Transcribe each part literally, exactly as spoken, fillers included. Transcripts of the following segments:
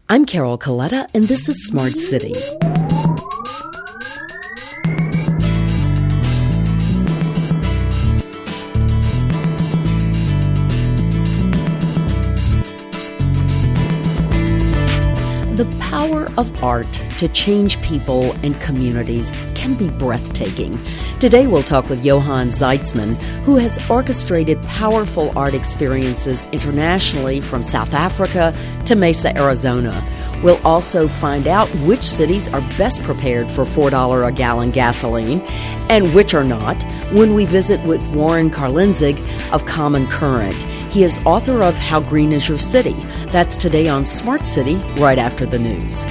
I'm Carol Coletta, and this is Smart City. The power of art to change people and communities can be breathtaking. Today we'll talk with Johan Zeitzman, who has orchestrated powerful art experiences internationally from South Africa to Mesa, Arizona. We'll also find out which cities are best prepared for four dollars a gallon gasoline and which are not when we visit with Warren Karlinzig of Common Current. He is author of How Green Is Your City? That's today on Smart City, right after the news.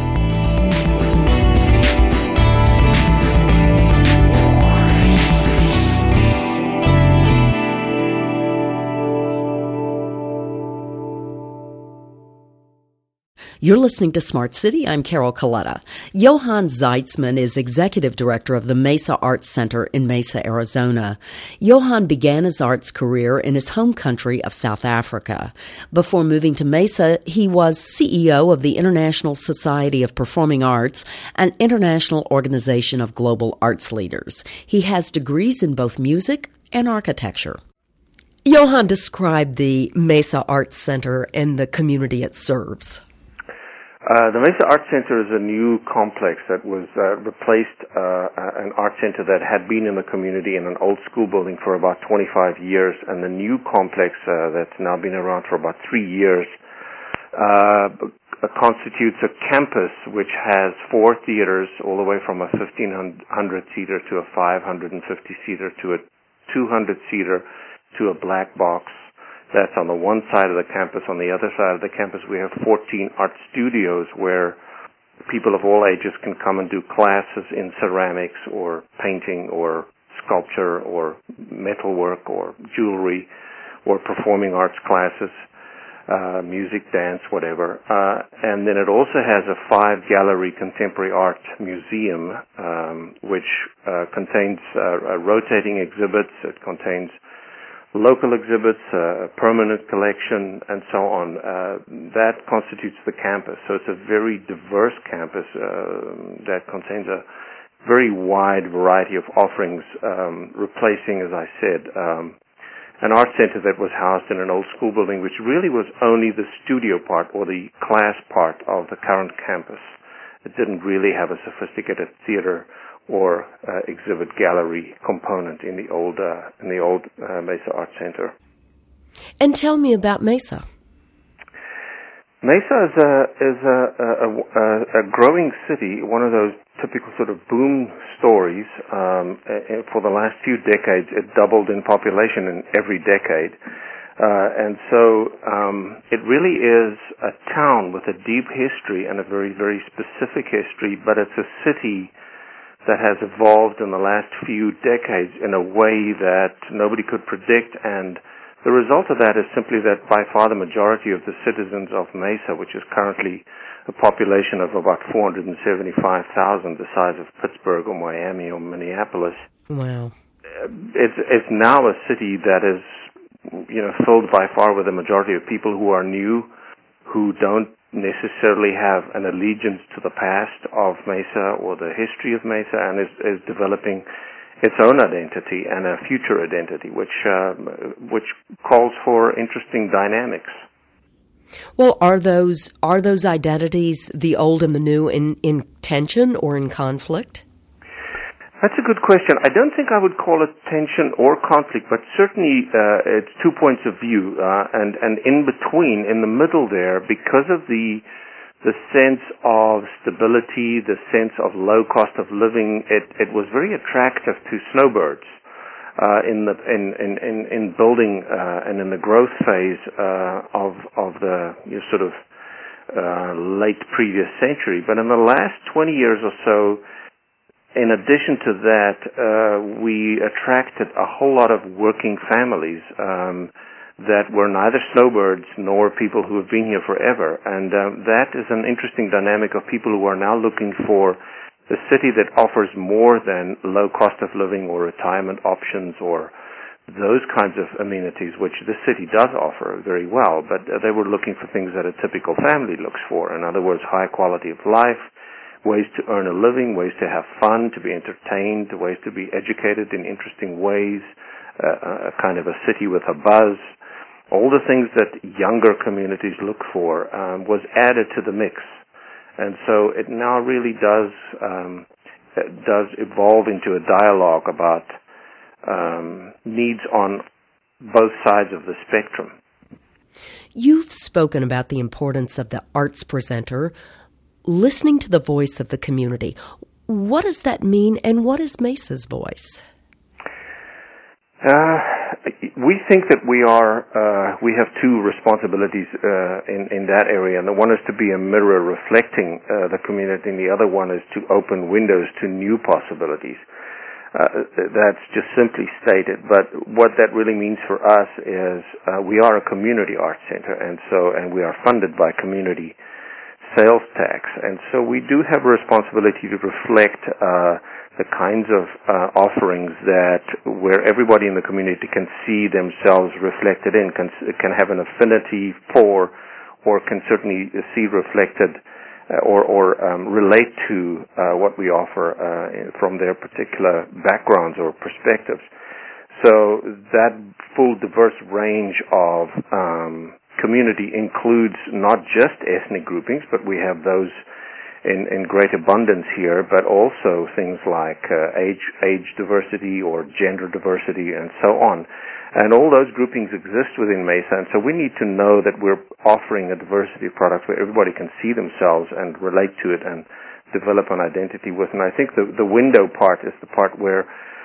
You're listening to Smart City. I'm Carol Coletta. Johan Zeitzman is executive director of the Mesa Arts Center in Mesa, Arizona. Johan began his arts career in his home country of South Africa. Before moving to Mesa, he was C E O of the International Society of Performing Arts, an international organization of global arts leaders. He has degrees in both music and architecture. Johan, describe the Mesa Arts Center and the community it serves. Uh, the Mesa Arts Center is a new complex that was uh, replaced uh, an art center that had been in the community in an old school building for about twenty-five years, and the new complex uh, that's now been around for about three years uh, constitutes a campus which has four theaters, all the way from a fifteen hundred seater to a five hundred fifty seater to a two hundred seater to a black box. That's on the one side of the campus. On the other side of the campus, we have fourteen art studios where people of all ages can come and do classes in ceramics or painting or sculpture or metalwork or jewelry or performing arts classes, uh, music, dance, whatever. Uh, and then it also has a five-gallery contemporary art museum, um, which uh, contains uh, rotating exhibits. It contains local exhibits, uh, a permanent collection, and so on. Uh, that constitutes the campus. So it's a very diverse campus uh, that contains a very wide variety of offerings, um, replacing, as I said, um, an art center that was housed in an old school building, which really was only the studio part or the class part of the current campus. It didn't really have a sophisticated theater or uh, exhibit gallery component in the old uh, in the old uh, Mesa Art Center. And tell me about Mesa. Mesa is a is a, a, a, a growing city. One of those typical sort of boom stories. Um, for the last few decades, it doubled in population in every decade, uh, and so um, it really is a town with a deep history and a very very specific history. But it's a city that has evolved in the last few decades in a way that nobody could predict, and the result of that is simply that by far the majority of the citizens of Mesa, which is currently a population of about four hundred seventy-five thousand, the size of Pittsburgh or Miami or Minneapolis, wow, it's it's now a city that is, you know, filled by far with the majority of people who are new, who don't necessarily have an allegiance to the past of Mesa or the history of Mesa, and is, is developing its own identity and a future identity, which uh, which calls for interesting dynamics. Well, are those are those identities, the old and the new, in, in tension or in conflict? That's a good question. I don't think I would call it tension or conflict, but certainly uh, it's two points of view, uh, and and in between, in the middle there, because of the the sense of stability, the sense of low cost of living, it it was very attractive to snowbirds uh, in the in in in, in building uh, and in the growth phase uh, of of the you know, sort of uh, late previous century. But in the last twenty years or so, in addition to that, uh, we attracted a whole lot of working families um, that were neither snowbirds nor people who have been here forever. And um, that is an interesting dynamic of people who are now looking for a city that offers more than low cost of living or retirement options or those kinds of amenities, which the city does offer very well, but uh, they were looking for things that a typical family looks for. In other words, high quality of life, ways to earn a living, ways to have fun, to be entertained, ways to be educated in interesting ways, uh, a kind of a city with a buzz. All the things that younger communities look for um, was added to the mix. And so it now really does um, does evolve into a dialogue about um, needs on both sides of the spectrum. You've spoken about the importance of the arts presenter listening to the voice of the community. What does that mean, and what is Mesa's voice? Uh, we think that we are uh, we have two responsibilities uh, in in that area, and the one is to be a mirror reflecting uh, the community, and the other one is to open windows to new possibilities. Uh, that's just simply stated, but what that really means for us is uh, we are a community arts center, and so and we are funded by community sales tax, and so we do have a responsibility to reflect uh, the kinds of uh, offerings that where everybody in the community can see themselves reflected in, can, can have an affinity for, or can certainly see reflected uh, or, or um, relate to uh, what we offer uh, from their particular backgrounds or perspectives. So that full diverse range of um, community includes not just ethnic groupings, but we have those in, in great abundance here, but also things like uh, age age diversity or gender diversity and so on. And all those groupings exist within Mesa, and so we need to know that we're offering a diversity of products where everybody can see themselves and relate to it and develop an identity with. And I think the, the window part is the part where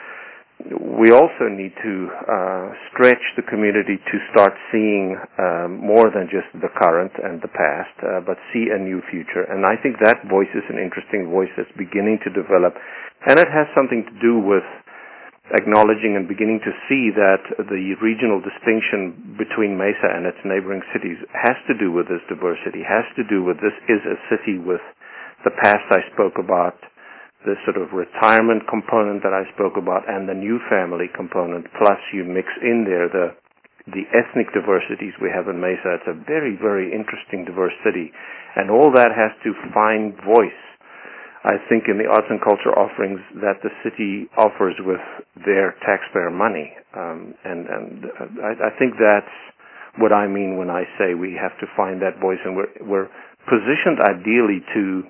we also need to uh, stretch the community to start seeing um, more than just the current and the past, uh, but see a new future. And I think that voice is an interesting voice that's beginning to develop. And it has something to do with acknowledging and beginning to see that the regional distinction between Mesa and its neighboring cities has to do with this diversity, has to do with this is a city with the past I spoke about, the sort of retirement component that I spoke about, and the new family component, plus you mix in there the the ethnic diversities we have in Mesa. It's a very, very interesting, diverse city. And all that has to find voice, I think, in the arts and culture offerings that the city offers with their taxpayer money. Um, and and I, I think that's what I mean when I say we have to find that voice, and we're, we're positioned ideally to,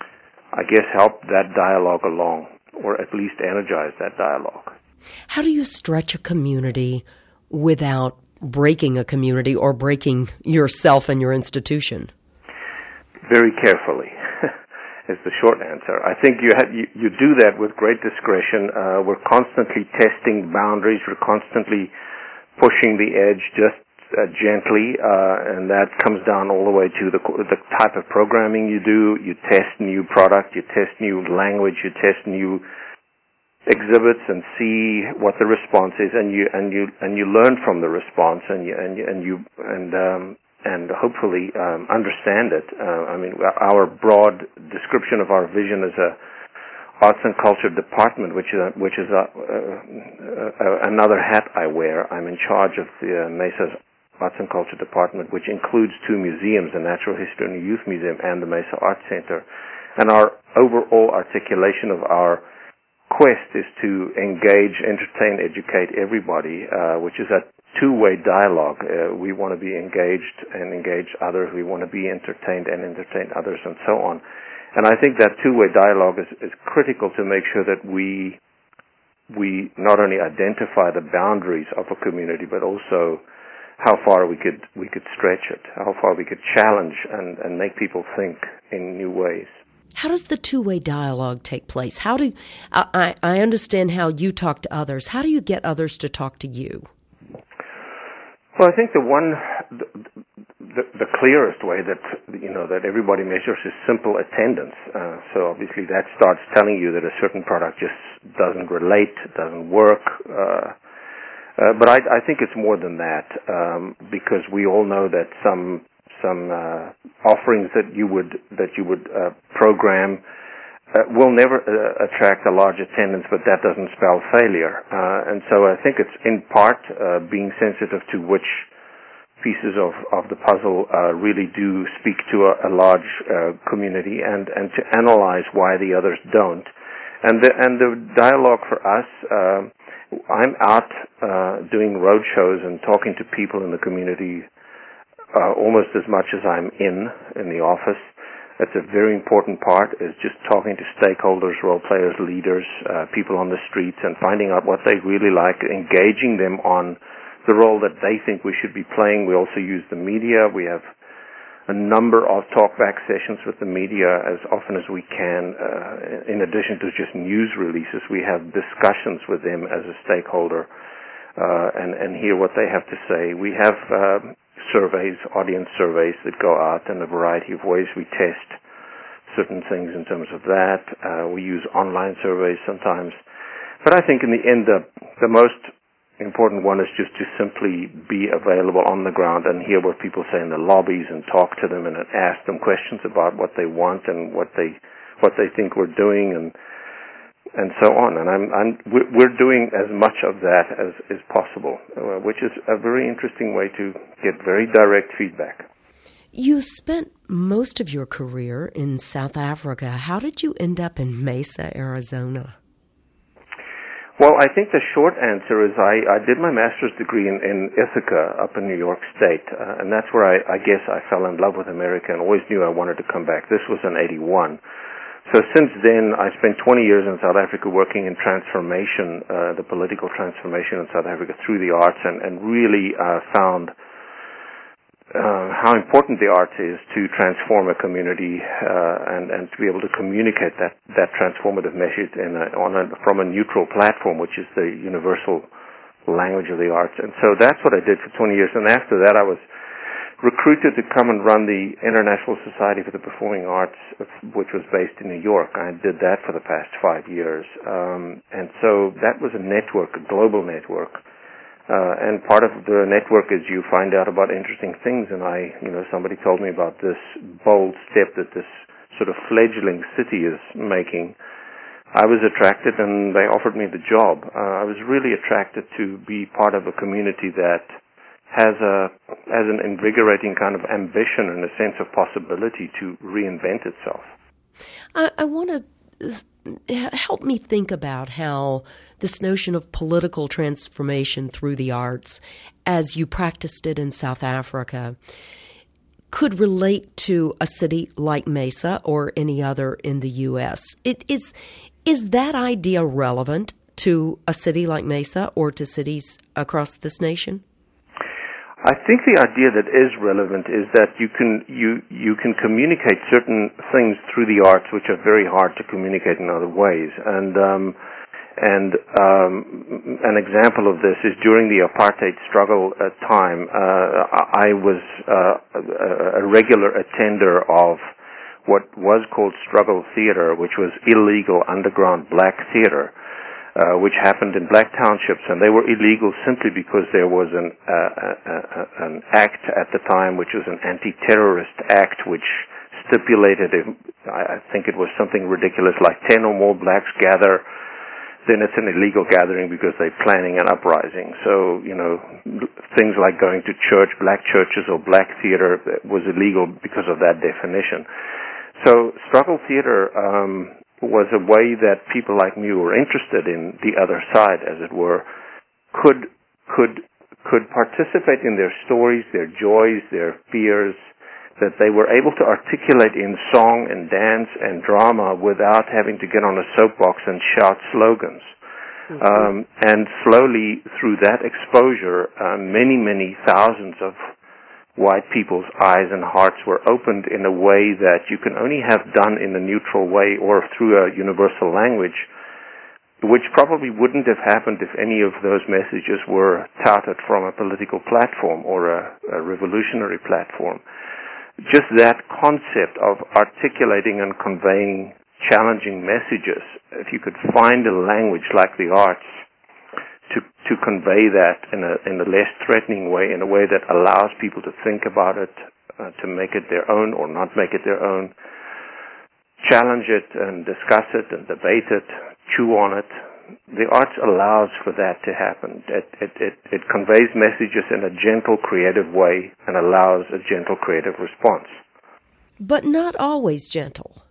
I guess, help that dialogue along, or at least energize that dialogue. How do you stretch a community without breaking a community or breaking yourself and your institution? Very carefully is the short answer. I think you, have, you, you do that with great discretion. Uh, we're constantly testing boundaries. We're constantly pushing the edge just Uh, gently, uh, and that comes down all the way to the, the type of programming you do. You test new product, you test new language, you test new exhibits, and see what the response is, and you and you and you learn from the response, and you and you and you and um, and hopefully um, understand it. Uh, I mean, our broad description of our vision is a arts and culture department, which is a, which is a, uh, uh, another hat I wear. I'm in charge of the uh, Mesa's Arts and Culture Department, which includes two museums, the Natural History and Youth Museum and the Mesa Arts Center. And our overall articulation of our quest is to engage, entertain, educate everybody, uh, which is a two-way dialogue. Uh, we want to be engaged and engage others. We want to be entertained and entertain others, and so on. And I think that two-way dialogue is, is critical to make sure that we we not only identify the boundaries of a community, but also how far we could we could stretch it, how far we could challenge and, and make people think in new ways. How does the two-way dialogue take place? How do I, I understand how you talk to others. How do you get others to talk to you? Well, I think the one, the, the, the clearest way that you know that everybody measures is simple attendance. Uh, so obviously that starts telling you that a certain product just doesn't relate, doesn't work. Uh, Uh, but I, I think it's more than that, um, because we all know that some some uh, offerings that you would that you would uh, program uh, will never uh, attract a large attendance, but that doesn't spell failure. Uh, and so I think it's in part uh, being sensitive to which pieces of, of the puzzle uh, really do speak to a, a large uh, community, and, and to analyze why the others don't. And the, and the dialogue for us, uh, I'm out uh, doing road shows and talking to people in the community uh, almost as much as I'm in, in the office. That's a very important part, is just talking to stakeholders, role players, leaders, uh, people on the streets, and finding out what they really like, engaging them on the role that they think we should be playing. We also use the media. We have a number of talkback sessions with the media as often as we can. Uh, in addition to just news releases, we have discussions with them as a stakeholder uh, and, and hear what they have to say. We have uh, surveys, audience surveys that go out in a variety of ways. We test certain things in terms of that. Uh, we use online surveys sometimes. But I think in the end, the, the most important one is just to simply be available on the ground and hear what people say in the lobbies and talk to them and ask them questions about what they want and what they what they think we're doing and and so on. And I'm, I'm we're doing as much of that as is possible, uh, which is a very interesting way to get very direct feedback. You spent most of your career in South Africa. How did you end up in Mesa, Arizona? Well, I think the short answer is I, I did my master's degree in, in Ithaca up in New York State, uh, and that's where I, I guess I fell in love with America and always knew I wanted to come back. This was in eighty-one. So since then, I spent twenty years in South Africa working in transformation, uh, the political transformation in South Africa through the arts, and, and really uh, found Uh, how important the arts is to transform a community uh, and, and to be able to communicate that, that transformative message in a, on a, from a neutral platform, which is the universal language of the arts. And so that's what I did for twenty years. And after that, I was recruited to come and run the International Society for the Performing Arts, which was based in New York. I did that for the past five years. Um, and so that was a network, a global network. Uh, and part of the network is you find out about interesting things, and I, you know, somebody told me about this bold step that this sort of fledgling city is making. I was attracted, and they offered me the job. Uh, I was really attracted to be part of a community that has a has an invigorating kind of ambition and a sense of possibility to reinvent itself. I, I want to help me think about how this notion of political transformation through the arts, as you practiced it in South Africa, could relate to a city like Mesa or any other in the U S. It is, is that idea relevant to a city like Mesa or to cities across this nation? I think the idea that is relevant is that you can you you can communicate certain things through the arts which are very hard to communicate in other ways. And um, and um, an example of this is during the apartheid struggle uh, time. Uh, I was uh, a regular attender of what was called struggle theater, which was illegal underground black theater. Uh, which happened in black townships, and they were illegal simply because there was an uh, uh, uh, an act at the time, which was an anti-terrorist act, which stipulated, if, I think it was something ridiculous, like ten or more blacks gather, then it's an illegal gathering because they're planning an uprising. So, you know, things like going to church, black churches or black theater was illegal because of that definition. So, struggle theater um was a way that people like me who were interested in the other side, as it were, could could could participate in their stories, their joys, their fears, that they were able to articulate in song and dance and drama without having to get on a soapbox and shout slogans. Mm-hmm. Um, and slowly, through that exposure, uh, many, many thousands of white people's eyes and hearts were opened in a way that you can only have done in a neutral way or through a universal language, which probably wouldn't have happened if any of those messages were touted from a political platform or a, a revolutionary platform. Just that concept of articulating and conveying challenging messages, if you could find a language like the arts to to convey that in a in a less threatening way, in a way that allows people to think about it, uh, to make it their own or not make it their own, challenge it and discuss it and debate it, chew on it. The arts allows for that to happen. It, it, it, it conveys messages in a gentle, creative way and allows a gentle, creative response. But not always gentle.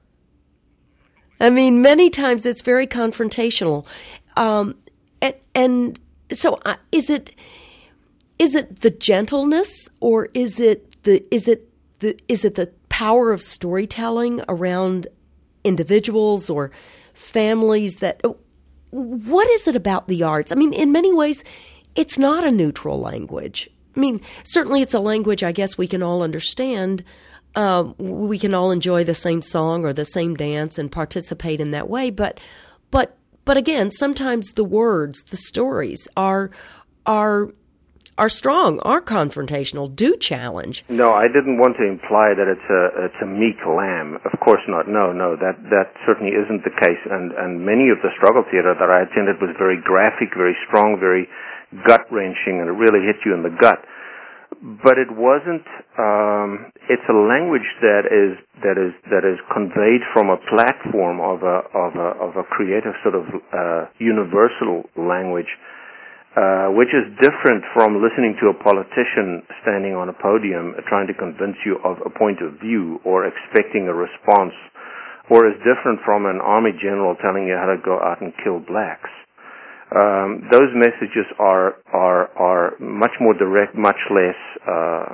I mean, many times it's very confrontational. Um, and, and so uh, is it is it the gentleness, or is it the is it the is it the power of storytelling around individuals or families that what is it about the arts? I mean, in many ways it's not a neutral language. I mean, certainly it's a language I guess we can all understand. Um, we can all enjoy the same song or the same dance and participate in that way, but but but again, sometimes the words, the stories are are are strong, are confrontational, do challenge. No, I didn't want to imply that it's a it's a meek lamb. Of course not. No, no, that that certainly isn't the case. And and many of the struggle theater that I attended was very graphic, very strong, very gut wrenching, and it really hit you in the gut. But it wasn't. Um, it's a language that is that is that is conveyed from a platform of a of a of a creative sort of uh, universal language, uh, which is different from listening to a politician standing on a podium trying to convince you of a point of view or expecting a response, or is different from an army general telling you how to go out and kill blacks. Um, those messages are are are much more direct, much less, uh,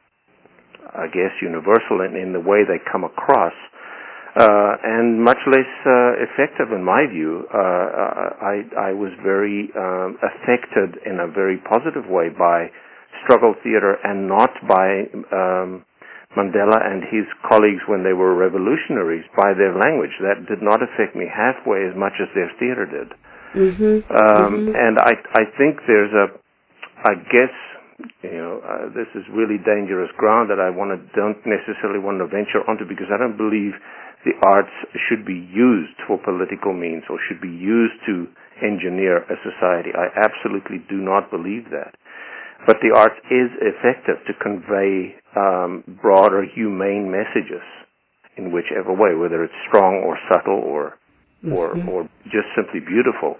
I guess, universal in, in the way they come across, uh, and much less uh, effective in my view. Uh, I I was very um, affected in a very positive way by struggle theater, and not by um, Mandela and his colleagues when they were revolutionaries, by their language. That did not affect me halfway as much as their theater did. Mm-hmm. Um, mm-hmm. And I, I think there's a, I guess, you know, uh, this is really dangerous ground that I want to, don't necessarily want to venture onto, because I don't believe the arts should be used for political means or should be used to engineer a society. I absolutely do not believe that. But the arts is effective to convey um, broader, humane messages in whichever way, whether it's strong or subtle or or mm-hmm. or just simply beautiful.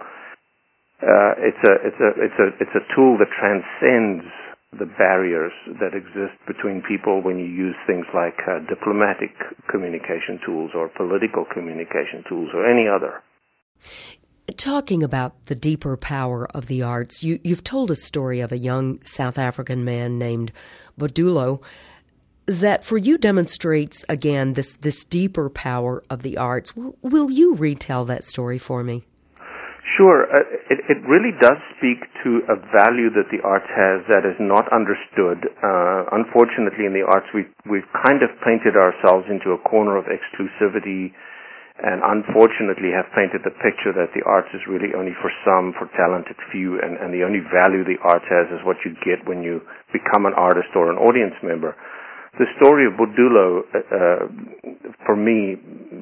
Uh, it's a it's a it's a it's a tool that transcends the barriers that exist between people when you use things like uh, diplomatic communication tools or political communication tools or any other. Talking about the deeper power of the arts, you, you've told a story of a young South African man named Bodulo that for you demonstrates, again, this, this deeper power of the arts. Will, will you retell that story for me? Sure. Uh, it, it really does speak to a value that the arts has that is not understood. Uh, unfortunately, in the arts, we've, we've kind of painted ourselves into a corner of exclusivity, and unfortunately have painted the picture that the arts is really only for some, for talented few, and, and the only value the arts has is what you get when you become an artist or an audience member. The story of Bodulo, uh, for me,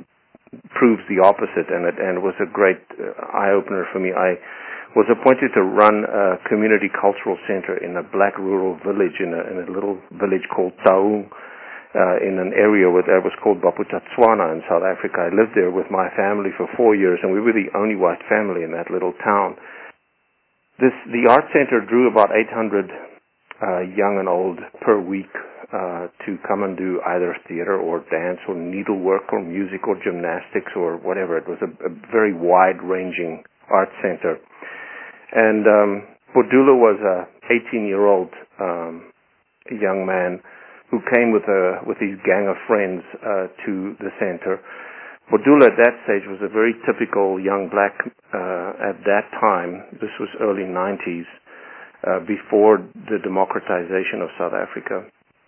proves the opposite, and it, and it was a great uh, eye-opener for me. I was appointed to run a community cultural center in a black rural village, in a, in a little village called Taung, uh, in an area where that was called Baputatswana in South Africa. I lived there with my family for four years, and we were the only white family in that little town. This the art center drew about eight hundred uh, young and old per week, Uh, to come and do either theater or dance or needlework or music or gymnastics or whatever. It was a, a very wide-ranging art center. And um, Bodulo was a eighteen-year-old um, young man who came with a with his gang of friends uh, to the center. Bodulo at that stage was a very typical young black uh, at that time. This was early nineties, uh, before the democratization of South Africa.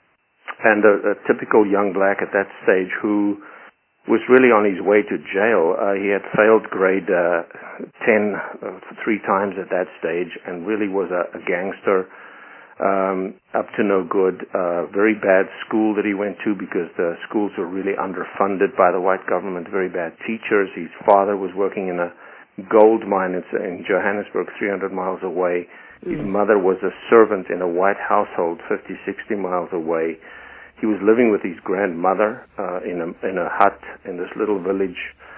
And a, a typical young black at that stage who was really on his way to jail. Uh, he had failed grade uh, ten uh, three times at that stage and really was a, a gangster, um, up to no good. Uh, very bad school that he went to because the schools were really underfunded by the white government, very bad teachers. His father was working in a gold mine in Johannesburg, three hundred miles away. His mother was a servant in a white household fifty, sixty miles away. he was living with his grandmother uh, in a in a hut in this little village.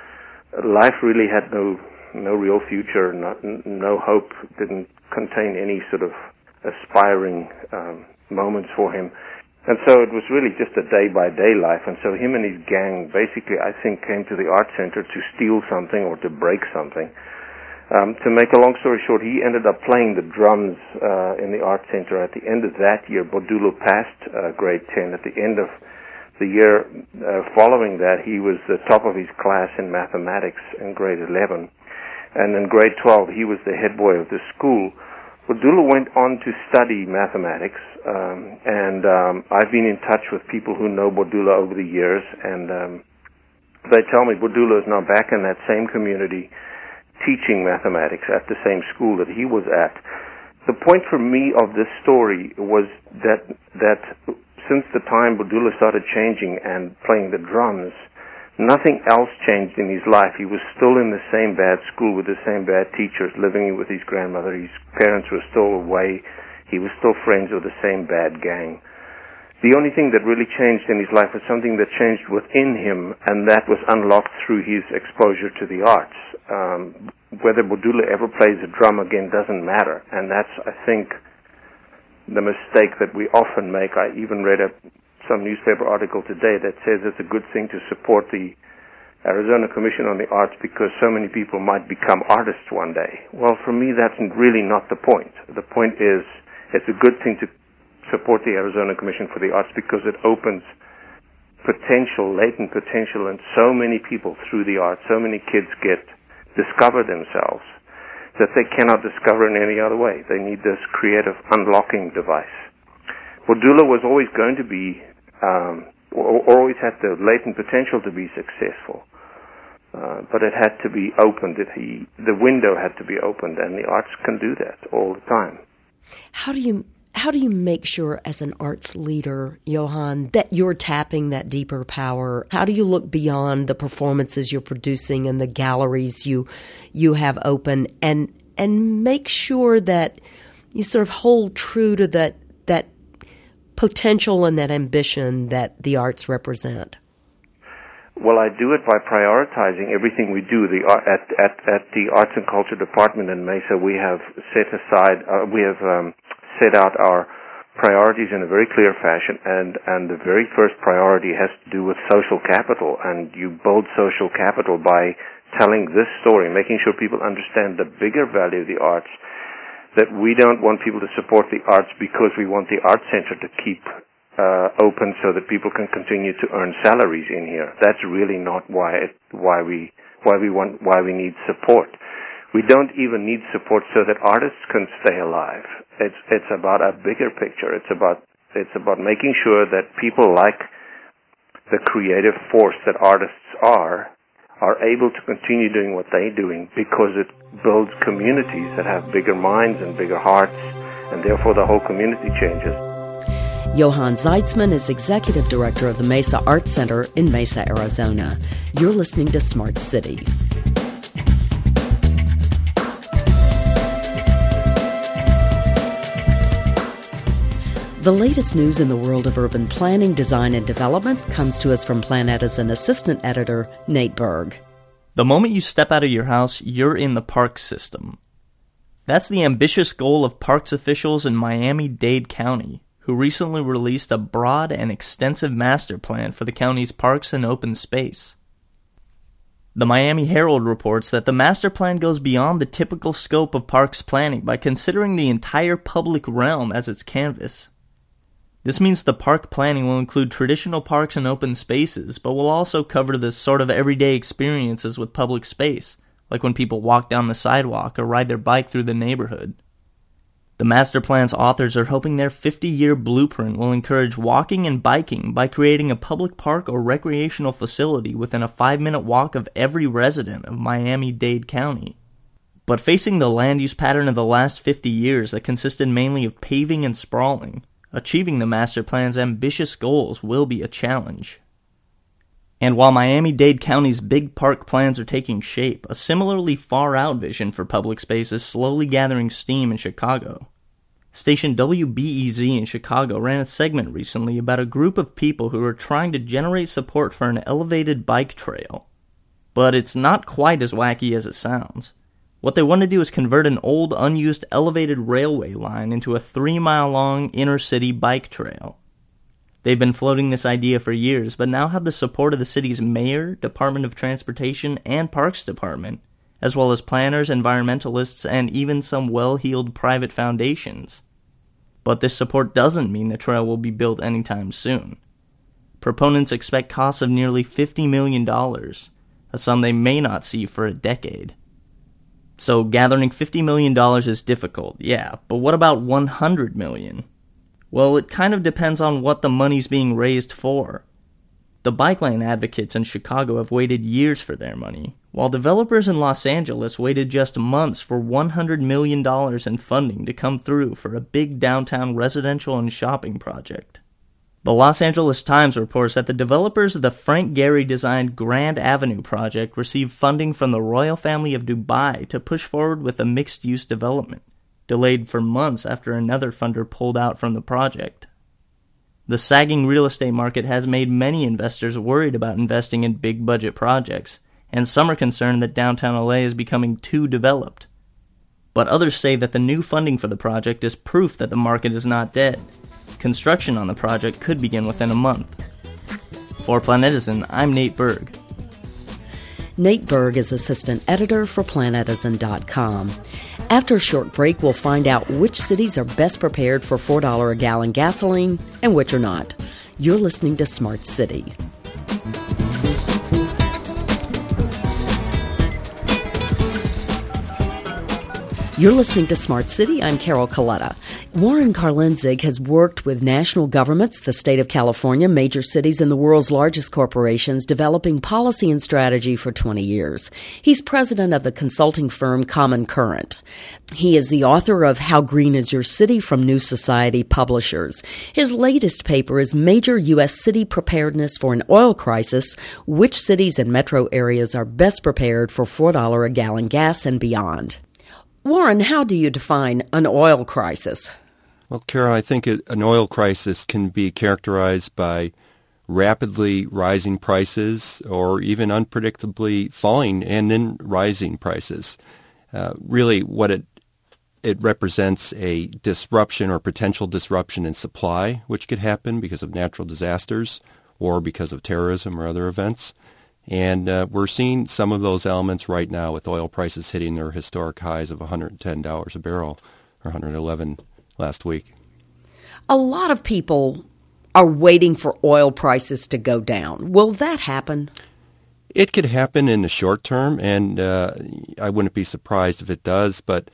Life really had no no real future, not, no hope. Didn't contain any sort of aspiring um, moments for him. And so it was really just a day-by-day life. And so him and his gang basically, I think, came to the art center to steal something or to break something. Um, to make a long story short, he ended up playing the drums uh, in the art center. At the end of that year, Bodulo passed uh, grade ten. At the end of the year uh, following that, he was the top of his class in mathematics in grade eleven. And in grade twelve, he was the head boy of the school. Bodulo went on to study mathematics, um, and um, I've been in touch with people who know Bodulo over the years, and um, they tell me Bodulo is now back in that same community teaching mathematics at the same school that he was at. The point for me of this story was that that since the time Bodulo started changing and playing the drums, nothing else changed in his life. He was still in the same bad school with the same bad teachers, living with his grandmother. His parents were still away. He was still friends with the same bad gang. The only thing that really changed in his life was something that changed within him, and that was unlocked through his exposure to the arts. Um, whether Bodulo ever plays a drum again doesn't matter, and that's, I think, the mistake that we often make. I even read a some newspaper article today that says it's a good thing to support the Arizona Commission on the Arts because so many people might become artists one day. Well, for me, that's really not the point. The point is it's a good thing to support the Arizona Commission for the Arts because it opens potential, latent potential in so many people through the arts. So many kids get discover themselves that they cannot discover in any other way. They need this creative unlocking device. Bodulo was always going to be Um, or, or always had the latent potential to be successful, uh, but it had to be opened. It, he, the window had to be opened, and the arts can do that all the time. How do you how do you make sure, as an arts leader, Johan, that you're tapping that deeper power? How do you look beyond the performances you're producing and the galleries you you have open, and and make sure that you sort of hold true to that that potential and that ambition that the arts represent? Well, I do it by prioritizing everything we do. The at at at the Arts and Culture Department in Mesa, we have set aside, uh, we have um, set out our priorities in a very clear fashion, and and the very first priority has to do with social capital. And you build social capital by telling this story, making sure people understand the bigger value of the arts. That we don't want people to support the arts because we want the art center to keep uh, open so that people can continue to earn salaries in here. That's really not why it, why we why we want why we need support. We don't even need support so that artists can stay alive. It's it's about a bigger picture. It's about it's about making sure that people like the creative force that artists are are able to continue doing what they're doing because it builds communities that have bigger minds and bigger hearts, and therefore the whole community changes. Johan Zeitzman is Executive Director of the Mesa Arts Center in Mesa, Arizona. You're listening to Smart City. The latest news in the world of urban planning, design, and development comes to us from Plan Edison assistant editor Nate Berg. The moment you step out of your house, you're in the park system. That's the ambitious goal of parks officials in Miami-Dade County, who recently released a broad and extensive master plan for the county's parks and open space. The Miami Herald reports that the master plan goes beyond the typical scope of parks planning by considering the entire public realm as its canvas. This means the park planning will include traditional parks and open spaces, but will also cover the sort of everyday experiences with public space, like when people walk down the sidewalk or ride their bike through the neighborhood. The master plan's authors are hoping their fifty-year blueprint will encourage walking and biking by creating a public park or recreational facility within a five-minute walk of every resident of Miami-Dade County. But facing the land use pattern of the last fifty years that consisted mainly of paving and sprawling, achieving the master plan's ambitious goals will be a challenge. And while Miami-Dade County's big park plans are taking shape, a similarly far-out vision for public space is slowly gathering steam in Chicago. Station W B E Z in Chicago ran a segment recently about a group of people who are trying to generate support for an elevated bike trail. But it's not quite as wacky as it sounds. What they want to do is convert an old, unused elevated railway line into a three-mile-long inner-city bike trail. They've been floating this idea for years, but now have the support of the city's mayor, Department of Transportation, and Parks Department, as well as planners, environmentalists, and even some well-heeled private foundations. But this support doesn't mean the trail will be built anytime soon. Proponents expect costs of nearly fifty million dollars, a sum they may not see for a decade. So gathering fifty million dollars is difficult, yeah, but what about one hundred million dollars? Well, it kind of depends on what the money's being raised for. The bike lane advocates in Chicago have waited years for their money, while developers in Los Angeles waited just months for one hundred million dollars in funding to come through for a big downtown residential and shopping project. The Los Angeles Times reports that the developers of the Frank Gehry-designed Grand Avenue project received funding from the royal family of Dubai to push forward with a mixed-use development, delayed for months after another funder pulled out from the project. The sagging real estate market has made many investors worried about investing in big-budget projects, and some are concerned that downtown L A is becoming too developed. But others say that the new funding for the project is proof that the market is not dead. Construction on the project could begin within a month. For Planetizen, I'm Nate Berg. Nate Berg is assistant editor for Planetizen dot com. After a short break, we'll find out which cities are best prepared for four dollars a gallon gasoline and which are not. You're listening to Smart City. You're listening to Smart City. I'm Carol Coletta. Warren Karlenzig has worked with national governments, the state of California, major cities, and the world's largest corporations, developing policy and strategy for twenty years. He's president of the consulting firm Common Current. He is the author of How Green Is Your City from New Society Publishers. His latest paper is Major U S City Preparedness for an Oil Crisis, Which Cities and Metro Areas Are Best Prepared for four dollars a Gallon Gas and Beyond. Warren, how do you define an oil crisis? Well, Carol, I think it, an oil crisis can be characterized by rapidly rising prices or even unpredictably falling and then rising prices. Uh, really, what it it represents a disruption or potential disruption in supply, which could happen because of natural disasters or because of terrorism or other events. And uh, we're seeing some of those elements right now with oil prices hitting their historic highs of one hundred ten dollars a barrel, or one hundred eleven dollars last week. A lot of people are waiting for oil prices to go down. Will that happen? It could happen in the short term, and uh, I wouldn't be surprised if it does, but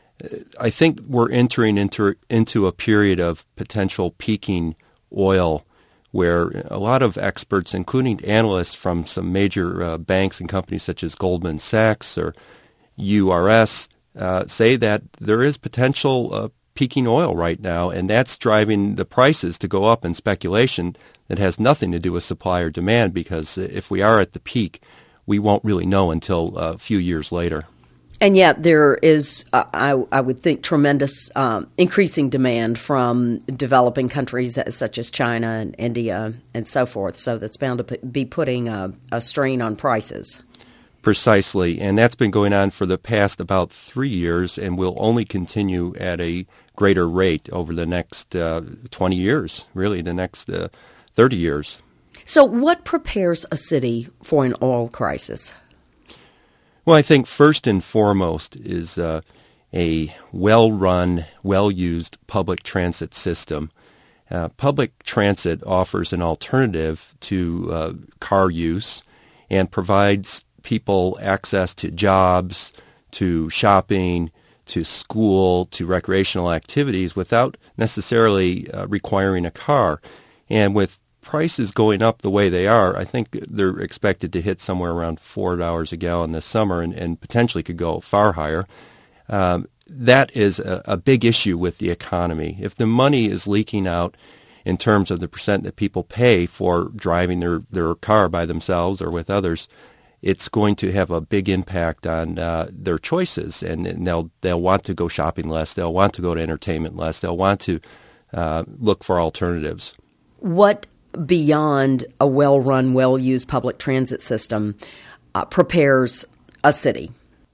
I think we're entering into, into a period of potential peaking oil where a lot of experts, including analysts from some major uh, banks and companies such as Goldman Sachs or U R S, uh, say that there is potential uh, peaking oil right now, and that's driving the prices to go up in speculation that has nothing to do with supply or demand, because if we are at the peak, we won't really know until a few years later. And yet there is, uh, I, I would think, tremendous um, increasing demand from developing countries such as China and India and so forth, so that's bound to be putting a, a strain on prices. Precisely, and that's been going on for the past about three years and will only continue at a greater rate over the next uh, twenty years, really the next uh, thirty years. So what prepares a city for an oil crisis? Well, I think first and foremost is uh, a well-run, well-used public transit system. Uh, public transit offers an alternative to uh, car use and provides people access to jobs, to shopping, to school, to recreational activities without necessarily uh, requiring a car. And with prices going up the way they are, I think they're expected to hit somewhere around four dollars a gallon this summer and, and potentially could go far higher. Um, that is a, a big issue with the economy. If the money is leaking out in terms of the percent that people pay for driving their, their car by themselves or with others, it's going to have a big impact on uh, their choices, and, and they'll they'll want to go shopping less. They'll want to go to entertainment less. They'll want to uh, look for alternatives. What beyond a well-run, well-used public transit system uh, prepares a city?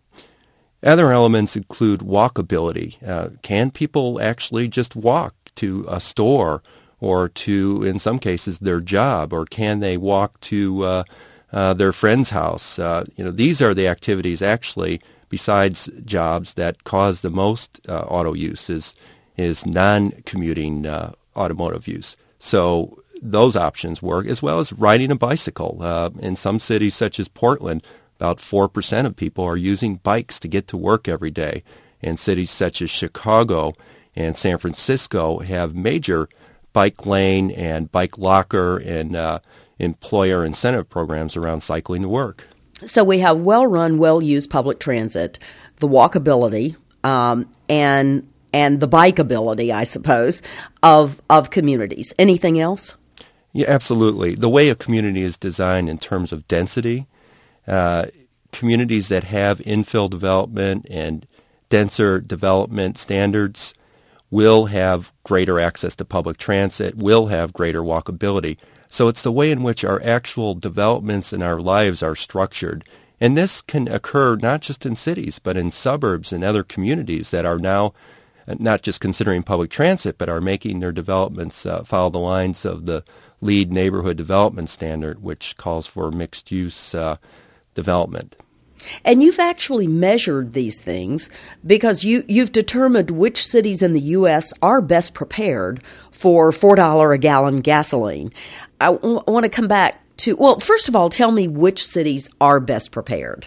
Other elements include walkability. Uh, can people actually just walk to a store or to, in some cases, their job, or can they walk to uh, uh, their friend's house? Uh, you know, these are the activities actually, besides jobs, that cause the most uh, auto use is is non-commuting uh, automotive use. So those options work, as well as riding a bicycle. Uh, in some cities, such as Portland, about four percent of people are using bikes to get to work every day. And cities such as Chicago and San Francisco have major bike lane and bike locker and uh, employer incentive programs around cycling to work. So we have well-run, well-used public transit, the walkability, um, and and the bikeability, I suppose, of of communities. Anything else? Yeah, absolutely. The way a community is designed in terms of density, uh, communities that have infill development and denser development standards will have greater access to public transit, will have greater walkability. So it's the way in which our actual developments in our lives are structured. And this can occur not just in cities, but in suburbs and other communities that are now not just considering public transit, but are making their developments uh, follow the lines of the LEED neighborhood development standard, which calls for mixed-use uh, development. And you've actually measured these things because you, you've determined which cities in the U S are best prepared for four dollars a gallon gasoline. I, w- I want to come back to, well, first of all, tell me which cities are best prepared.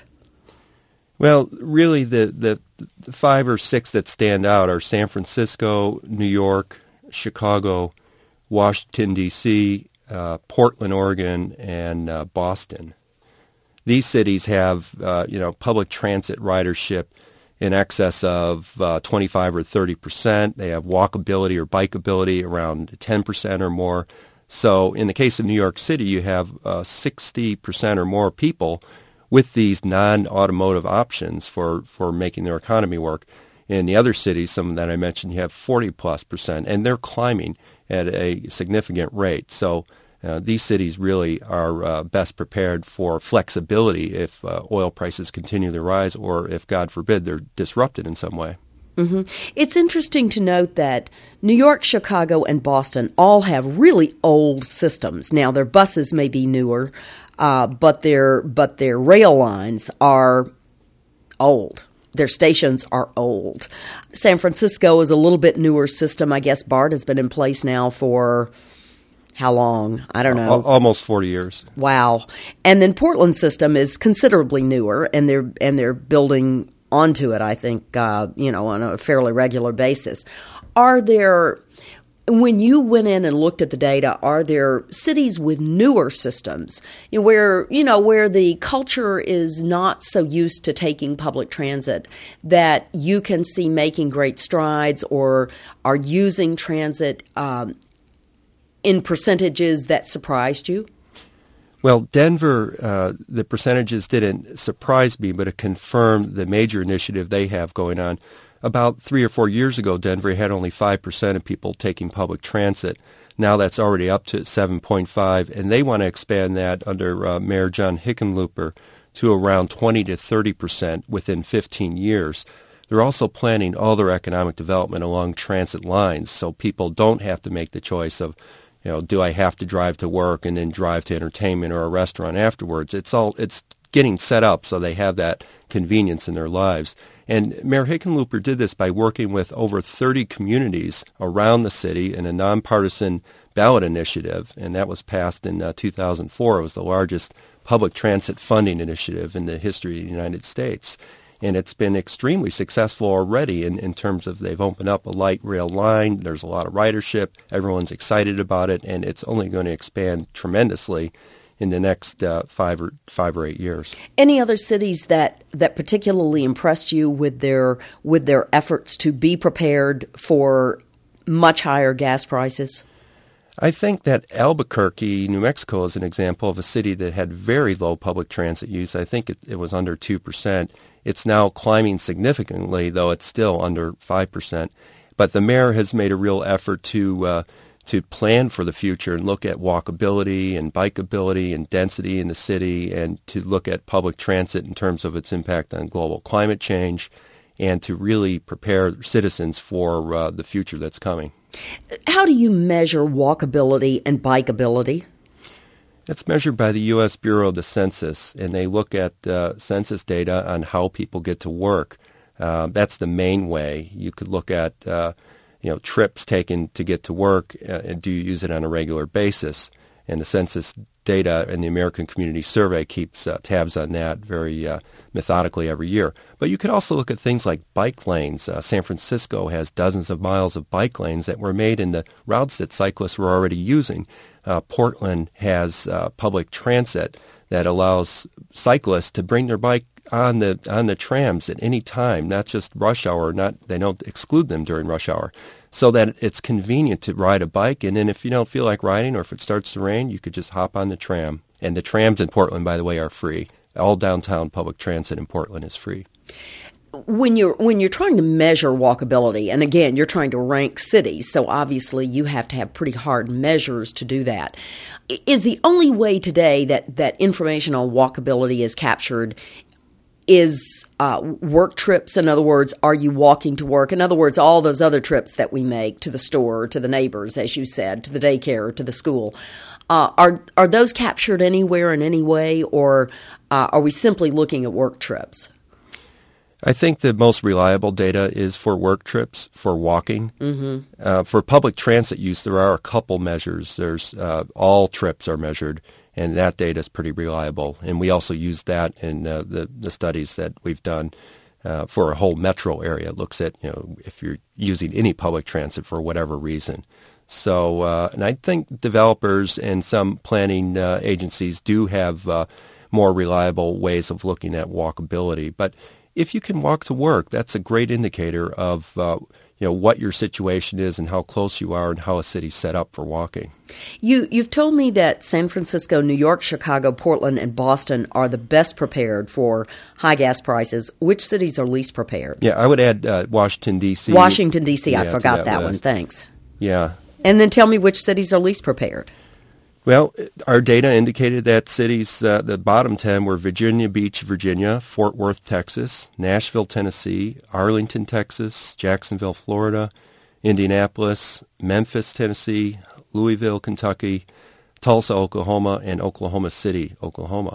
Well, really the, the, the five or six that stand out are San Francisco, New York, Chicago, Washington, D C, uh, Portland, Oregon, and uh, Boston. These cities have, uh, you know, public transit ridership in excess of uh, twenty-five or thirty percent. They have walkability or bikeability around ten percent or more. So in the case of New York City, you have uh, sixty percent or more people with these non-automotive options for, for making their economy work. In the other cities, some that I mentioned, you have forty plus percent, and they're climbing at a significant rate. So Uh, these cities really are uh, best prepared for flexibility if uh, oil prices continue to rise or if, God forbid, they're disrupted in some way. Mm-hmm. It's interesting to note that New York, Chicago, and Boston all have really old systems. Now, their buses may be newer, uh, but their but their rail lines are old. Their stations are old. San Francisco is a little bit newer system. I guess BART has been in place now for how long? I don't know. Almost forty years. Wow. And then Portland's system is considerably newer, and they're and they're building onto it, I think, uh, you know, on a fairly regular basis. Are there, when you went in and looked at the data, are there cities with newer systems, you know, where, you know, where the culture is not so used to taking public transit that you can see making great strides or are using transit um, in percentages that surprised you? Well, Denver, uh, the percentages didn't surprise me, but it confirmed the major initiative they have going on. About three or four years ago, Denver had only five percent of people taking public transit. Now that's already up to seven point five, and they want to expand that under uh, Mayor John Hickenlooper to around twenty to thirty percent within fifteen years. They're also planning all their economic development along transit lines, so people don't have to make the choice of, you know, do I have to drive to work and then drive to entertainment or a restaurant afterwards? It's all it's getting set up so they have that convenience in their lives. And Mayor Hickenlooper did this by working with over thirty communities around the city in a nonpartisan ballot initiative, and that was passed in uh, two thousand four. It was the largest public transit funding initiative in the history of the United States. And it's been extremely successful already in, in terms of they've opened up a light rail line. There's a lot of ridership. Everyone's excited about it, and it's only going to expand tremendously in the next uh, five or five or eight years. Any other cities that, that particularly impressed you with their with their efforts to be prepared for much higher gas prices? I think that Albuquerque, New Mexico, is an example of a city that had very low public transit use. I think it, it was under two percent. It's now climbing significantly, though it's still under five percent. But the mayor has made a real effort to uh, to plan for the future and look at walkability and bikeability and density in the city, and to look at public transit in terms of its impact on global climate change, and to really prepare citizens for uh, the future that's coming. How do you measure walkability and bikeability? It's measured by the U S Bureau of the Census, and they look at uh, census data on how people get to work. Uh, that's the main way. You could look at uh, you know, trips taken to get to work, uh, and do you use it on a regular basis? And the census data and the American Community Survey keeps uh, tabs on that very uh, methodically every year. But you could also look at things like bike lanes. Uh, San Francisco has dozens of miles of bike lanes that were made in the routes that cyclists were already using. Uh, Portland has uh, public transit that allows cyclists to bring their bike on the on the trams at any time, not just rush hour. Not they don't exclude them during rush hour, so that it's convenient to ride a bike. And then if you don't feel like riding, or if it starts to rain, you could just hop on the tram. And the trams in Portland, by the way, are free. All downtown public transit in Portland is free. When you're when you're trying to measure walkability, and again, you're trying to rank cities, so obviously you have to have pretty hard measures to do that. Is the only way today that, that information on walkability is captured is uh, work trips? In other words, are you walking to work? In other words, all those other trips that we make to the store, to the neighbors, as you said, to the daycare, to the school, uh, are are those captured anywhere in any way, or uh, are we simply looking at work trips? I think the most reliable data is for work trips, for walking. Mm-hmm. Uh, for public transit use, there are a couple measures. There's uh, all trips are measured, and that data is pretty reliable. And we also use that in uh, the, the studies that we've done uh, for a whole metro area. It looks at, you know, if you're using any public transit for whatever reason. So, uh, and I think developers and some planning uh, agencies do have uh, more reliable ways of looking at walkability. But if you can walk to work, that's a great indicator of uh, you know what your situation is and how close you are and how a city's set up for walking. You, you've told me that San Francisco, New York, Chicago, Portland, and Boston are the best prepared for high gas prices. Which cities are least prepared? Yeah, I would add uh, Washington, D C Washington, D C Yeah, I forgot that, that one. Thanks. Yeah. And then tell me which cities are least prepared. Well, our data indicated that cities, uh, the bottom ten were Virginia Beach, Virginia, Fort Worth, Texas, Nashville, Tennessee, Arlington, Texas, Jacksonville, Florida, Indianapolis, Memphis, Tennessee, Louisville, Kentucky, Tulsa, Oklahoma, and Oklahoma City, Oklahoma.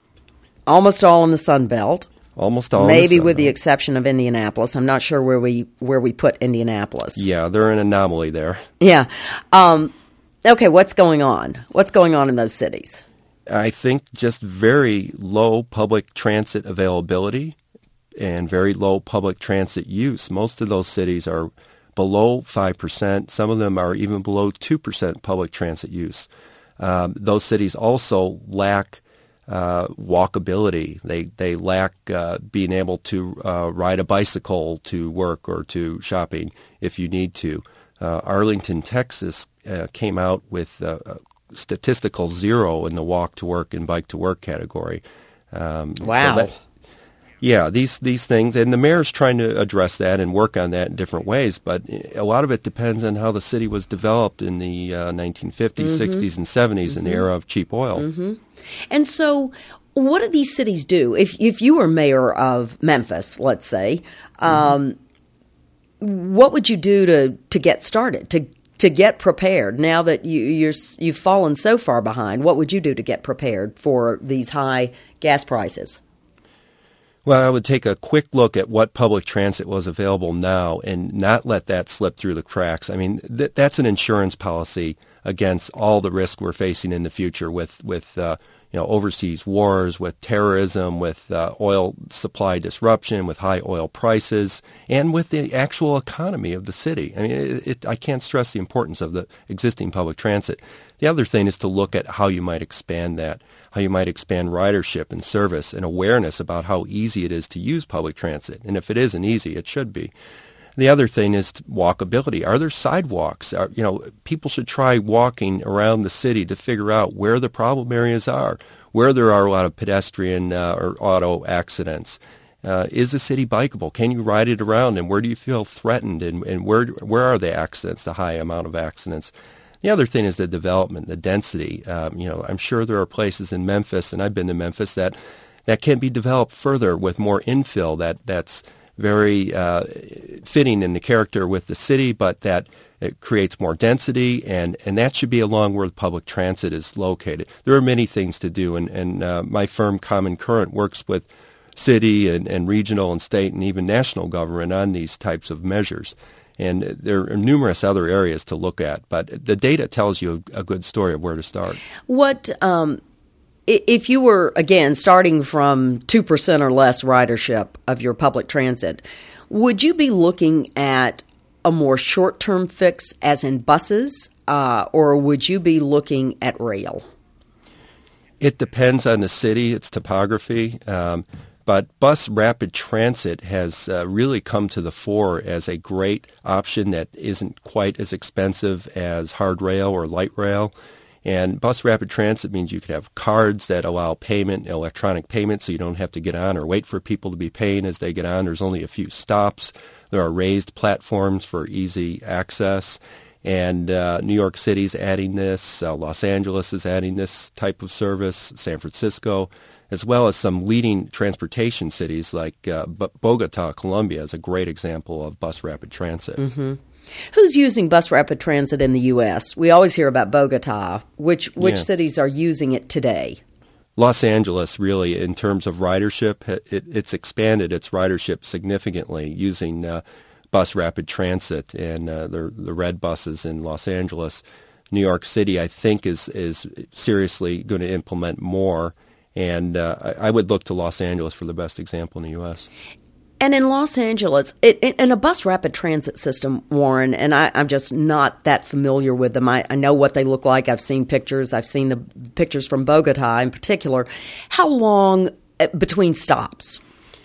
Almost all in the Sun Belt. Almost all. Maybe the with the exception of Indianapolis. I'm not sure where we where we put Indianapolis. Yeah, they're an anomaly there. Yeah. Um, Okay, what's going on? What's going on in those cities? I think just very low public transit availability and very low public transit use. Most of those cities are below five percent. Some of them are even below two percent public transit use. Um, those cities also lack uh, walkability. They, they lack uh, being able to uh, ride a bicycle to work or to shopping if you need to. Uh, Arlington, Texas uh, came out with uh, a statistical zero in the walk-to-work and bike-to-work category. Um, wow. So that, yeah, these, these things, and the mayor's trying to address that and work on that in different ways, but a lot of it depends on how the city was developed in the uh, nineteen fifties, mm-hmm. sixties, and seventies mm-hmm. in the era of cheap oil. Mm-hmm. And so what do these cities do? If, if you were mayor of Memphis, let's say, um, mm-hmm. what would you do to, to get started, to to get prepared? Now that you, you're, you've fallen so far behind, what would you do to get prepared for these high gas prices? Well, I would take a quick look at what public transit was available now and not let that slip through the cracks. I mean, th- that's an insurance policy against all the risk we're facing in the future with, with uh, you know, overseas wars, with terrorism, with uh, oil supply disruption, with high oil prices, and with the actual economy of the city. I mean, it, it, I can't stress the importance of the existing public transit. The other thing is to look at how you might expand that, how you might expand ridership and service and awareness about how easy it is to use public transit. And if it isn't easy, it should be. The other thing is walkability. Are there sidewalks? Are, you know, people should try walking around the city to figure out where the problem areas are, where there are a lot of pedestrian uh, or auto accidents. Uh, is the city bikeable? Can you ride it around? And where do you feel threatened? And, and where where are the accidents, the high amount of accidents? The other thing is the development, the density. Um, you know, I'm sure there are places in Memphis, and I've been to Memphis, that, that can be developed further with more infill that, that's very uh, fitting in the character with the city, but that it creates more density, and, and that should be along where the public transit is located. There are many things to do, and, and uh, my firm, Common Current, works with city and, and regional and state and even national government on these types of measures. And there are numerous other areas to look at, but the data tells you a good story of where to start. What um If you were, again, starting from two percent or less ridership of your public transit, would you be looking at a more short-term fix, as in buses, uh, or would you be looking at rail? It depends on the city, its topography, um, but bus rapid transit has uh, really come to the fore as a great option that isn't quite as expensive as hard rail or light rail. And bus rapid transit means you can have cards that allow payment, electronic payment, so you don't have to get on or wait for people to be paying as they get on. There's only a few stops. There are raised platforms for easy access. And uh, New York City's adding this. Uh, Los Angeles is adding this type of service. San Francisco, as well as some leading transportation cities like uh, Bogota, Colombia, is a great example of bus rapid transit. Mm-hmm. Who's using bus rapid transit in the U S? We always hear about Bogota. Which which yeah. cities are using it today? Los Angeles, really, in terms of ridership, it, it's expanded its ridership significantly using uh, bus rapid transit and uh, the, the red buses in Los Angeles. New York City, I think, is, is seriously going to implement more, and uh, I, I would look to Los Angeles for the best example in the U S. And in Los Angeles, it, it, in a bus rapid transit system, Warren, and I, I'm just not that familiar with them. I, I know what they look like. I've seen pictures. I've seen the pictures from Bogota in particular. How long between stops?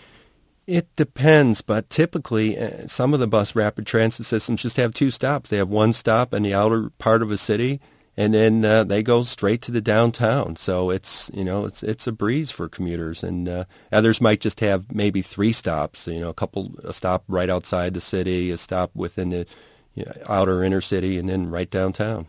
It depends, but typically uh, some of the bus rapid transit systems just have two stops. They have one stop in the outer part of a city, and then uh, they go straight to the downtown. So it's, you know, it's it's a breeze for commuters. And uh, others might just have maybe three stops, you know, a couple, a stop right outside the city, a stop within the you know, outer inner city, and then right downtown.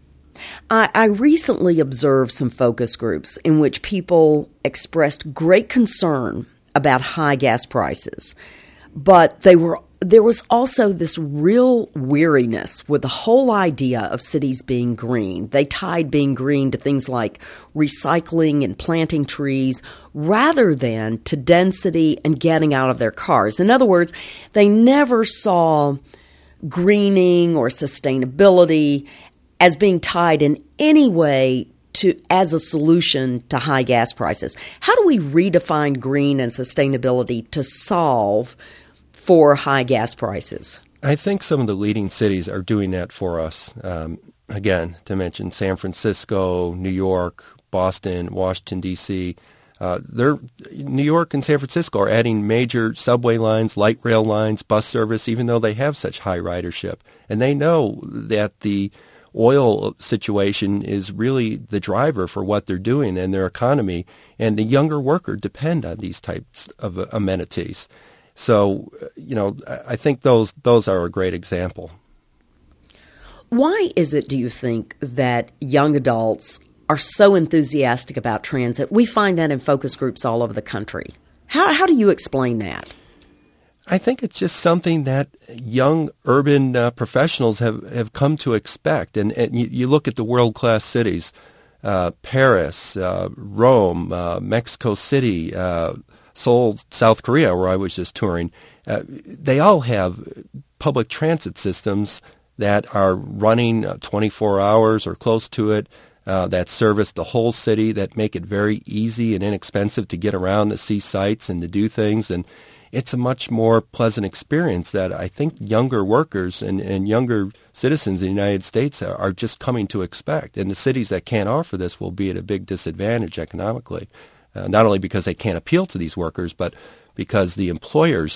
I, I recently observed some focus groups in which people expressed great concern about high gas prices, but they were there was also this real weariness with the whole idea of cities being green. They tied being green to things like recycling and planting trees rather than to density and getting out of their cars. In other words, they never saw greening or sustainability as being tied in any way to as a solution to high gas prices. How do we redefine green and sustainability to solve for high gas prices? I think some of the leading cities are doing that for us. Um, again, to mention San Francisco, New York, Boston, Washington, D C Uh, they're, New York and San Francisco are adding major subway lines, light rail lines, bus service, even though they have such high ridership. And they know that the oil situation is really the driver for what they're doing and their economy, and the younger worker depend on these types of amenities. So, you know, I think those those are a great example. Why is it, do you think, that young adults are so enthusiastic about transit? We find that in focus groups all over the country. How how do you explain that? I think it's just something that young urban uh, professionals have, have come to expect. And, and you, you look at the world-class cities, uh, Paris, uh, Rome, uh, Mexico City, uh, Seoul, South Korea, where I was just touring. Uh, they all have public transit systems that are running uh, twenty-four hours or close to it, uh, that service the whole city, that make it very easy and inexpensive to get around, to see sights and to do things. And it's a much more pleasant experience that I think younger workers and, and younger citizens in the United States are, are just coming to expect. And the cities that can't offer this will be at a big disadvantage economically, uh, not only because they can't appeal to these workers, but because the employers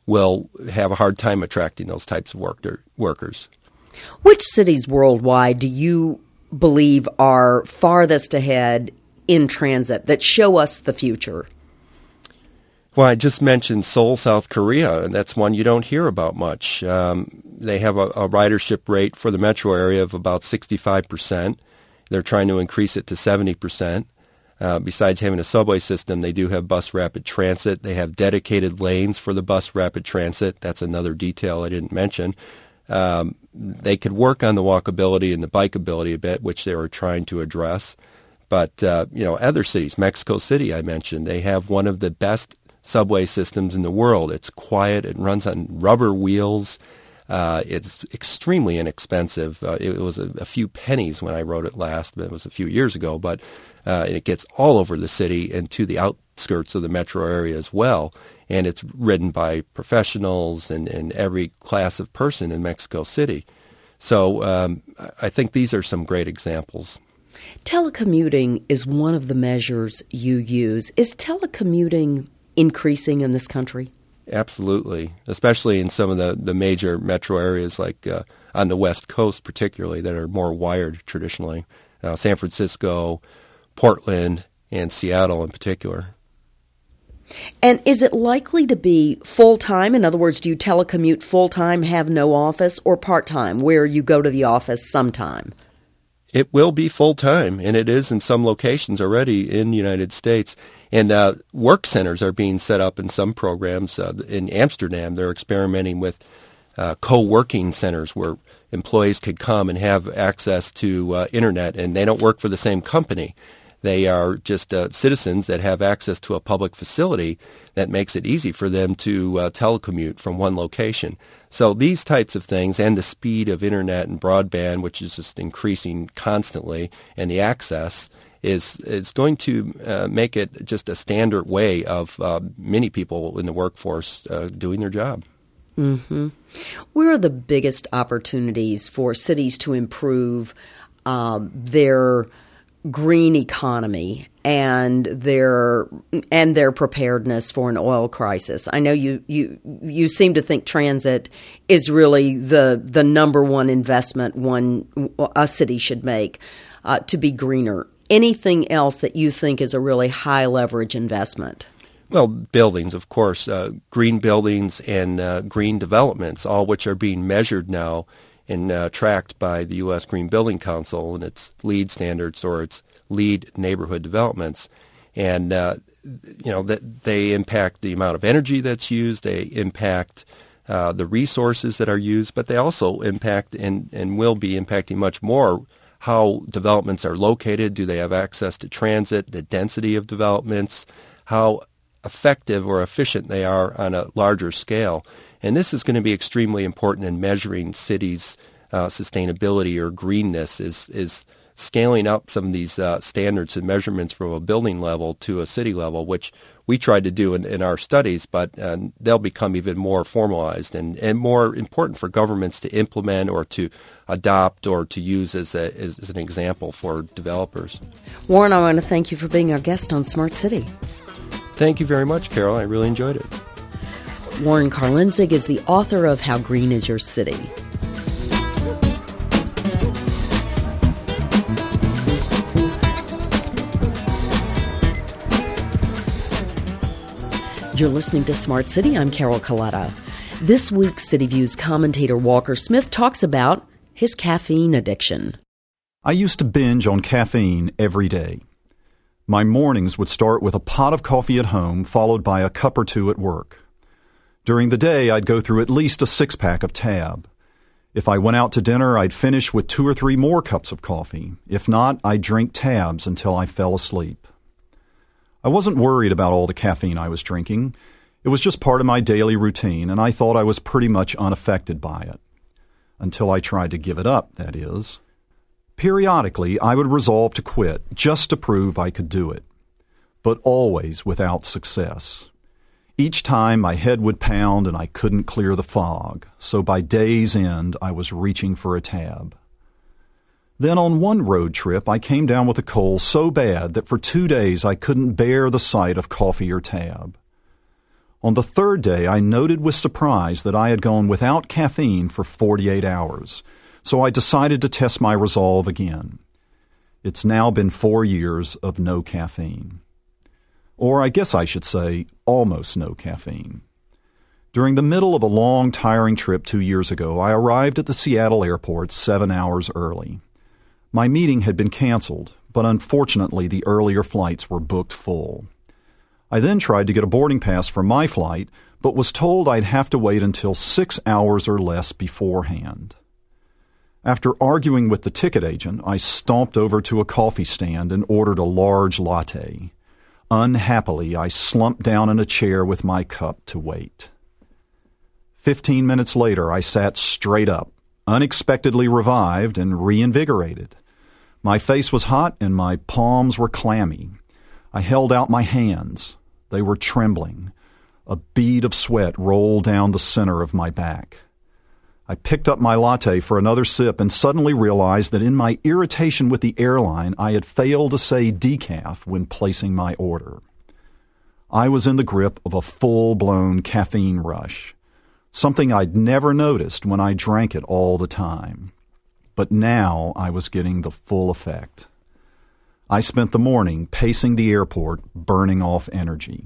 will have a hard time attracting those types of worker, workers. Which cities worldwide do you believe are farthest ahead in transit that show us the future? Well, I just mentioned Seoul, South Korea, and that's one you don't hear about much. Um, they have a, a ridership rate for the metro area of about sixty-five percent. They're trying to increase it to seventy percent. Uh, besides having a subway system, they do have bus rapid transit. They have dedicated lanes for the bus rapid transit. That's another detail I didn't mention. Um, they could work on the walkability and the bikeability a bit, which they were trying to address. But, uh, you know, other cities, Mexico City I mentioned, they have one of the best subway systems in the world. It's quiet. It runs on rubber wheels. Uh, it's extremely inexpensive. Uh, it was a, a few pennies when I wrote it last, but it was a few years ago. But uh, it gets all over the city and to the outskirts of the metro area as well. And it's ridden by professionals and, and every class of person in Mexico City. So um, I think these are some great examples. Telecommuting is one of the measures you use. Is telecommuting increasing in this country? Absolutely, especially in some of the, the major metro areas like uh, on the West Coast particularly that are more wired traditionally. Uh, San Francisco, Portland, and Seattle in particular. And is it likely to be full-time? In other words, do you telecommute full-time, have no office, or part-time, where you go to the office sometime? It will be full-time, and it is in some locations already in the United States. And uh, work centers are being set up in some programs. Uh, in Amsterdam, they're experimenting with uh, co-working centers where employees could come and have access to uh, Internet, and they don't work for the same company. They are just uh, citizens that have access to a public facility that makes it easy for them to uh, telecommute from one location. So these types of things and the speed of Internet and broadband, which is just increasing constantly, and the access is is going to uh, make it just a standard way of uh, many people in the workforce uh, doing their job. Mm-hmm. Where are the biggest opportunities for cities to improve um, their green economy and their and their preparedness for an oil crisis? I know you you you seem to think transit is really the the number one investment one a city should make uh, to be greener. Anything else that you think is a really high leverage investment? Well, buildings, of course, uh, green buildings and uh, green developments, all which are being measured now and uh, tracked by the U S Green Building Council and its LEED standards or its LEED neighborhood developments. And, uh, you know, that they impact the amount of energy that's used, they impact uh, the resources that are used, but they also impact and, and will be impacting much more how developments are located. Do they have access to transit, the density of developments, how effective or efficient they are on a larger scale. And this is going to be extremely important in measuring cities' uh, sustainability or greenness, is is scaling up some of these uh, standards and measurements from a building level to a city level, which we tried to do in, in our studies, but uh, they'll become even more formalized and, and more important for governments to implement or to adopt or to use as, a, as, as an example for developers. Warren, I want to thank you for being our guest on Smart City. Thank you very much, Carol. I really enjoyed it. Warren Karlenzig is the author of How Green Is Your City? You're listening to Smart City. I'm Carol Coletta. This week's City Views commentator Walker Smith talks about his caffeine addiction. I used to binge on caffeine every day. My mornings would start with a pot of coffee at home, followed by a cup or two at work. During the day, I'd go through at least a six-pack of Tab. If I went out to dinner, I'd finish with two or three more cups of coffee. If not, I'd drink Tabs until I fell asleep. I wasn't worried about all the caffeine I was drinking. It was just part of my daily routine, and I thought I was pretty much unaffected by it. Until I tried to give it up, that is. Periodically, I would resolve to quit just to prove I could do it, but always without success. Each time my head would pound and I couldn't clear the fog, so by day's end I was reaching for a Tab. Then on one road trip I came down with a cold so bad that for two days I couldn't bear the sight of coffee or Tab. On the third day, I noted with surprise that I had gone without caffeine for forty-eight hours, so I decided to test my resolve again. It's now been four years of no caffeine. Or I guess I should say almost no caffeine. During the middle of a long, tiring trip two years ago, I arrived at the Seattle airport seven hours early. My meeting had been canceled, but unfortunately the earlier flights were booked full. I then tried to get a boarding pass for my flight, but was told I'd have to wait until six hours or less beforehand. After arguing with the ticket agent, I stomped over to a coffee stand and ordered a large latte. Unhappily, I slumped down in a chair with my cup to wait. Fifteen minutes later, I sat straight up, unexpectedly revived and reinvigorated. My face was hot and my palms were clammy. I held out my hands. They were trembling. A bead of sweat rolled down the center of my back. I picked up my latte for another sip and suddenly realized that in my irritation with the airline, I had failed to say decaf when placing my order. I was in the grip of a full-blown caffeine rush, something I'd never noticed when I drank it all the time. But now I was getting the full effect. I spent the morning pacing the airport, burning off energy.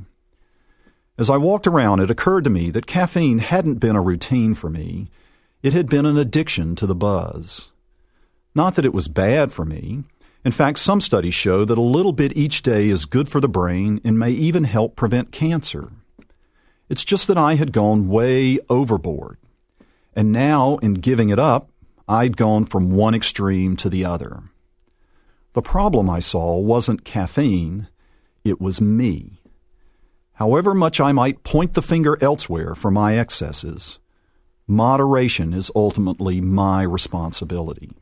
As I walked around, it occurred to me that caffeine hadn't been a routine for me. It had been an addiction to the buzz. Not that it was bad for me. In fact, some studies show that a little bit each day is good for the brain and may even help prevent cancer. It's just that I had gone way overboard. And now, in giving it up, I'd gone from one extreme to the other. The problem I saw wasn't caffeine, it was me. However much I might point the finger elsewhere for my excesses, moderation is ultimately my responsibility.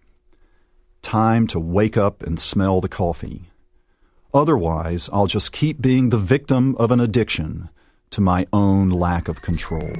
Time to wake up and smell the coffee. Otherwise, I'll just keep being the victim of an addiction to my own lack of control.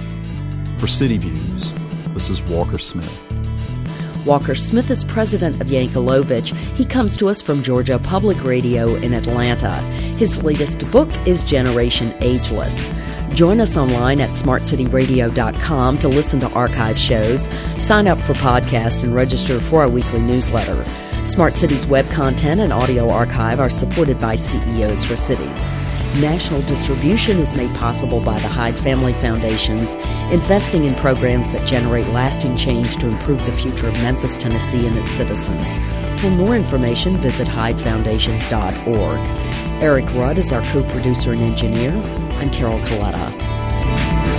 For City Views, this is Walker Smith. Walker Smith is president of Yankelovich. He comes to us from Georgia Public Radio in Atlanta. His latest book is Generation Ageless. Join us online at smart city radio dot com to listen to archive shows, sign up for podcasts, and register for our weekly newsletter. Smart Cities web content and audio archive are supported by C E Os for Cities. National distribution is made possible by the Hyde Family Foundations, investing in programs that generate lasting change to improve the future of Memphis, Tennessee, and its citizens. For more information, visit hyde foundations dot org. Eric Rudd is our co-producer and engineer. I'm Carol Coletta.